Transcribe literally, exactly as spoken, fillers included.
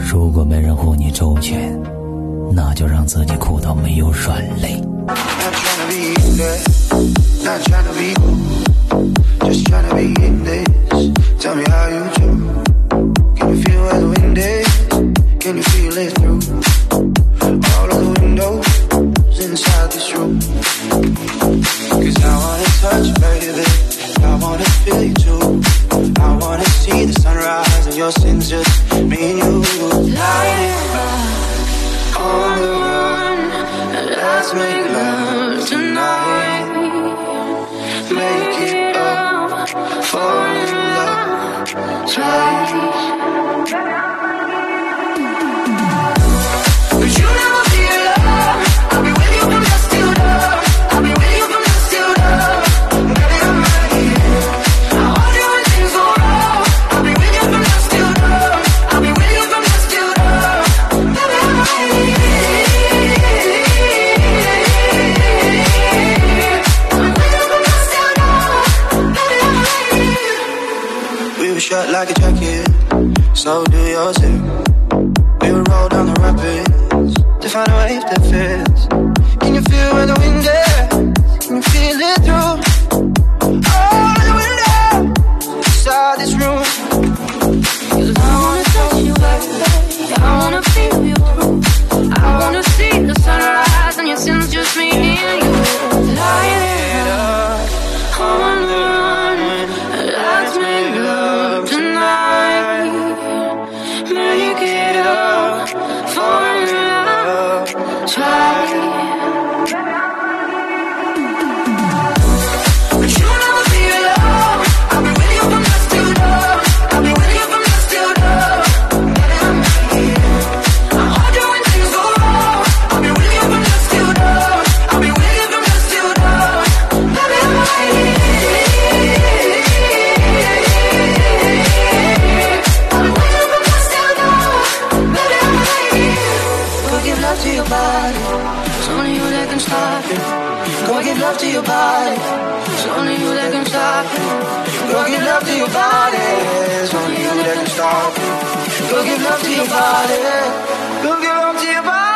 如果没人护你周全，那就让自己哭到没有软肋。 Not trying to be cool, just trying to be in this. Tell me how you do. Can you feel where the wind is? Can you feel it through all of the windows inside this room? Cause I wanna touch, baby, I wanna feel you too. I wanna see the sunrise and your sins, just me and you. Light it up, on the run, let's make love tonight. Make it up, fall in love twice. But you never feel love. I'll be with you from dusk till dawn. I'll be with you from dusk till dawn. Baby, I'm right here. I hold you when things go wrong. I'll be with you from dusk till dawn. I'll be with you from dusk till dawn. Baby, I'm right here. Shut like a jacket, so do yours too. We will roll down the rapids to find a wave that fits. Can you feel where the wind is? Can you feel it through all the windows inside this room? Cause I wanna touch you, baby, I wanna feel you through. I wanna see the sunrise and your sins, just me and you. Light it up, on the run, let's make love tonight. Make it up, fall in love, try. But you never feel love. I'll be with you from dusk till dawn. I'll be with you from dusk till dawn. Baby, I'm right here. I hold you when things go wrong. I'll be with you from dusk till dawn. I'll be with you from dusk till dawn. Baby, I'm right here. To your body, it's only you that can stop it. Go give love to your body, it's only you that can stop it. Go give love to your body, it's only you that can stop it. Go give love to your body, go give love to your body.